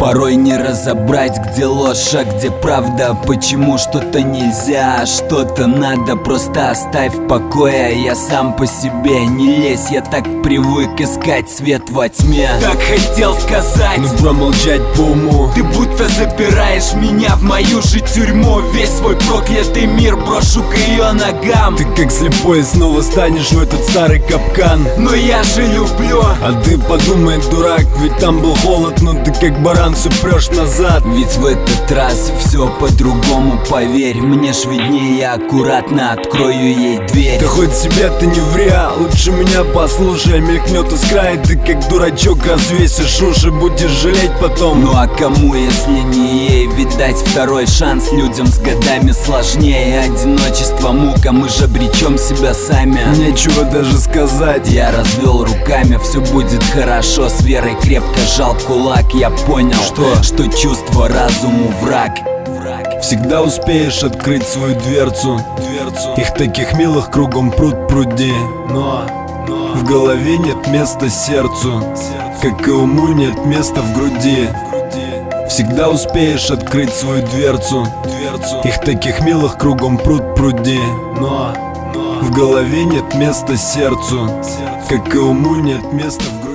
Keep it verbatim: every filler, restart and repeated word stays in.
Порой не разобрать, где ложь, а где правда. Почему что-то нельзя, а что-то надо. Просто оставь в покое, я сам по себе. Не лезь, я так привык искать свет во тьме. Так хотел сказать, но промолчать по уму. ты будто запираешь меня в мою же тюрьму. Весь свой проклятый мир брошу к ее ногам. Ты как слепой снова станешь в этот старый капкан. Но я же люблю. А ты подумай, дурак, ведь там был холод, но ты как баран все прешь назад. Ведь в этот раз все по-другому, поверь. Мне ж виднее, я аккуратно открою ей дверь. Ты хоть себя ты не ври, а лучше меня послушай. Мелькнет искра, и ты как дурачок развесишь уши, будешь жалеть потом. Ну а кому, если не ей? Видать, второй шанс людям с годами сложнее. Одиночество, мука, мы же обречем себя сами. Нечего даже сказать. Я развел руками, все будет хорошо. С верой крепко жал кулак. Я понял, что, что чувство разуму враг. Всегда успеешь открыть свою дверцу, дверцу. Их таких милых кругом пруд пруди. Но, но в голове нет места сердцу, как и уму нет места в груди. Всегда успеешь открыть свою дверцу, дверцу. Их таких милых кругом пруд пруди. Но, но в голове нет места сердцу, как и уму нет места в груди.